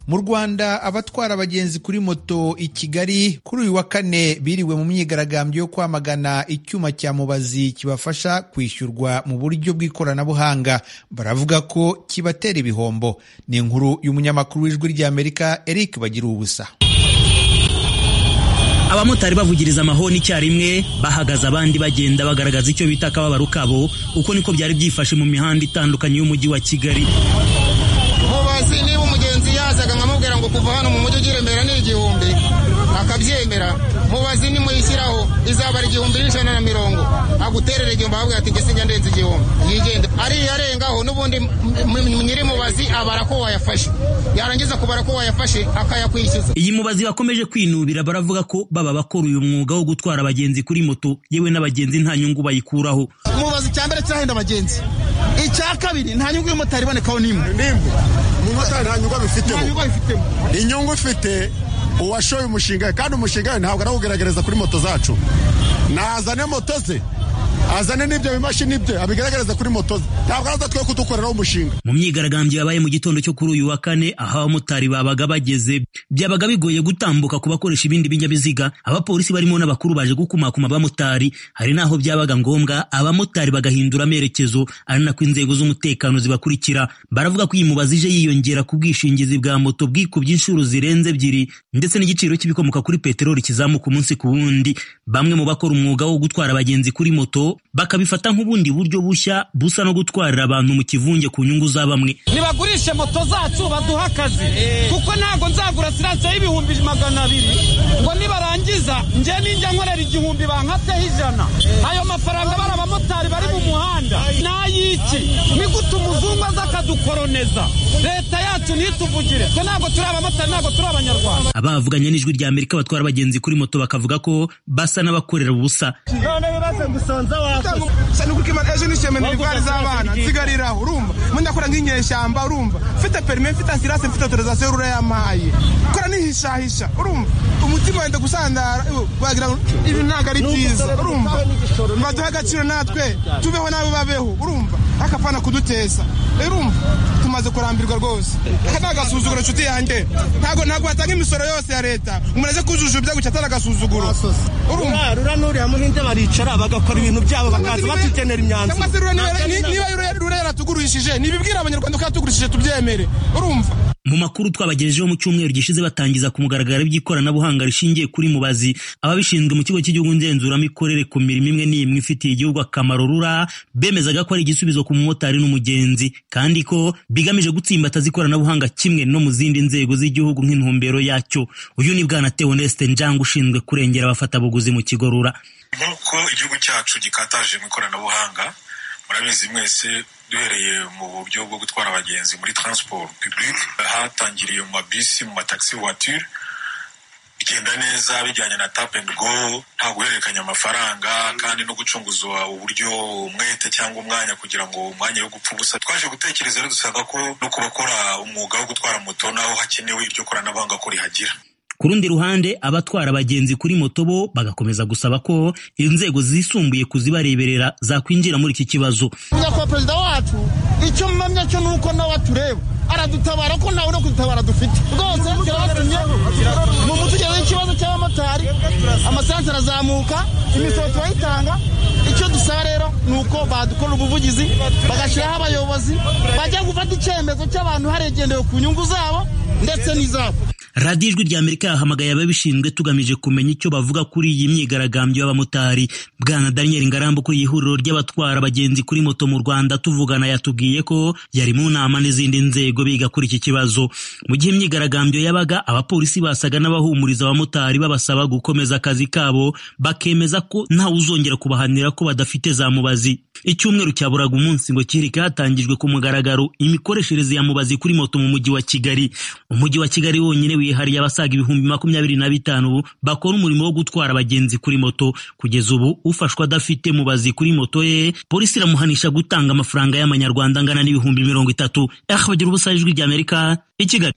Mu Rwanda abatwara abagenzi kuri moto i Kigali kuri uyu wa kane biriwe mu myigaragambyo yo kwamagana icyuma cya mubazi kibafasha kwishyurwa mu buryo bw'ikoranabuhanga. Baravuga ko kibatera ibihombo. Ni inkuru y'umunyamakuru w'Ijwi ry'Amerika Eric Bagiruwubusa. Abamotari bavugiriza amahoni icyarimwe, bahagaze abandi bagenda bagaragaza icyo bita akababaro kabo. Uko niko byari byifashe mu mihanda itandukanye y'umujyi wa Kigali. Mubazi niba umugenzi yazaga nkamubwira ngo kuva hano mu mujyi ugirembera ni 1000 akabyemera, mubazi nimuyishyiraho izaba ari 1150 aguterere 1000 ahubwo ati ngese njya ndenze 1000 yigenda ari yarengaho n'ubundi nyiri mubazi abara ko wayafashe, yarangiza kubara ko wayafashe akayakwishyuza. Iyi mubazi bakomeje kwinubira, baravuga ko baba bakora uyu mwuga wo gutwara abagenzi kuri moto yewe n'abagenzi nta nyungu bayikuraho. Mubazi cyambere cyahenda abagenzi, icya kabiri nta nyungu y'umotari ibonekaho nimwe. Umumotari nta nyungu abifitemo. Inyungu ufite uwashoye umushinga, kandi umushinga ntabwo arawugaragariza kuri moto zacu. Nazane moto ze, azane n'ibyo bimashini bye abigaragariza kuri moto ze, ntabwo araza twe kudukoreraho umushinga. Mu myigaragambyo yabaye mu gitondo cyo kuri uyu wa kane, aho abamotari babaga bageze byabaga bigoye gutambuka ku bakoresha ibindi binyabiziga. Abapolisi barimo n'abakuru baje gukumakuma abamotari, hari naho byabaga ngombwa abamotari bagahindura amerekezo, ari nako inzego z'umutekano zibakurikira. Baravuga ko iyi mubazi ije yiyongera ku bwishingizi bwa moto bwikubye inshuro zirenze 2, ndetse n'igiciro cy'ibikomoka kuri peteroli kizamuka umunsi ku wundi. Bamwe mu bakora umwuga wo gutwara abagenzi kuri moto bakabifata nk'ubundi buryo bushya busa no gutwarira abantu mu kivunge ku nyungu za bamwe. Nibagurishe moto zacu baduha akazi, kuko ntago nzagura siranse y'ibihumbi 200 ngo nibarangiza nje ninjya nkorera 1000 bankateho 100. Ayo mafaranga bari abamotari bari mu muhanda nayiki ni gute umuzungu aza akadukoroneza? Leta yacu nituvugire, twe ntago turi abamotari, ntago turi abanyarwanda. Abavuganye n'Ijwi ry'Amerika batwara abagenzi kuri moto bakavuga ko basa n'abakorera ubusa. None bibaze gusonza wakoze sanukima ejo nisheme n'ibigari z'abana nsigariraho, urumva mundakora nk'inyeshyamba, urumva mfite permis, mfite assurance, mfite autorisation rura yamaye kora nihishahisha, urumva umutima wenda gusandara bagira ibi ntago ari byiza, urumva baduha agaciro natwe tubeho nabo babeho, urumva akapana kuduteza, urumva tumaze kurambirwa rwose. Agasuzuguro nshuti yanjye, ntago batanga imisoro yose ya leta umuneze kujujubya gucyatara agasuzuguro, urumva rura nuri amuhinde baricara bagakora ibintu byabo bakaza batugenera imyanzuro. Niba rurera tugurishije nibibwira abanyarwanda ko yatugurishije tubyemere, urumva. Mu makuru twabagejejeho mu cyumweru gishize batangiza ku mugaragaro by'ikoranabuhanga rishingiye kuri mubazi, ababishinzwe mu kigo cy'igihugu ngenzuramikorere ku mirimo imwe n'imwe ifitiye igihugu akamaro rura bemezaga ko ari igisubizo ku mumotari n'umugenzi, kandi ko bigamije gutsimbataza ikoranabuhanga kimwe no mu zindi nzego z'igihugu nk'intumbero yacyo. Uyu ni Bwana Theoneste Njanga ushinzwe kurengera abafatabuguzi mu kigo rura. Nk'uko igihugu cyacu gikataje mu ikoranabuhanga, murabizi mwese, duhereye mu buryo bwo gutwara abagenzi muri transport public, hatangiriye mu mabisi, mu mataxi voiture, bigenda neza bijyanye na tap and go, nta guhererekanya amafaranga kandi no gucunguza uburyo umwete cyangwa umwanya kugira ngo umwanya wo gupfa ubusa. Twaje gutekereza rero dusanga ko no kubakora umwuga wo gutwara moto naho hakenewe iryo koranabuhanga ko rihagira. Ku rundi ruhande, abatwara abagenzi kuri moto bo bagakomeza gusaba ko inzego zisumbuye kuzibareberera zakwinjira muri iki kibazo. Nyakubahwa Perezida wacu icyo mpamya cyo nuko nawe atureba aradutabara, ko nawe no kudutabara dufite rwose. Kiratumye mu mutugeze ikibazo cy'abamotari, amasansi arazamuka, imisoro turayitanga. Icyo dusaba rero nuko badukora ubuvugizi, bagashyiraho abayobozi bajya gufata icyemezo cy'abantu haregendewe ku nyungu zabo ndetse n'izabo. Radio Ijwi ry'Amerika yahamagaye ababishinzwe tugamije kumenya icyo bavuga kuri iyi myigaragambyo y'abamotari. Bwana Daniel Ngarambo kuri ihuriro ry'abatwara abagenzi kuri moto mu Rwanda tuvugana yatubwiye ko yari mu nama n'izindi nzego biga kuri iki kibazo. Mu gihe imyigaragambyo yabaga, abapolisi basaga n'abahumuriza abamotari babasaba gukomeza akazi kabo, bakemeza ko ntawe uzongera kubahanira ko badafite za mubazi. Icyumweru cyaburaga umunsi ngo kirike hatangijwe ku mugaragaro imikoreshereze ya mubazi kuri moto mu mujyi wa Kigali. Umujyi wa Kigali wonyine wihariye abasaga 25,000 bakora umurimo wo gutwara abagenzi kuri moto. Kugeza ubu ufashwa adafite mubazi kuri moto ye, polisi iramuhanisha gutanga amafaranga y'amanyarwanda angana n'ibihumbi 30. Bagira ubusa Ijwi ry'Amerika i Kigali.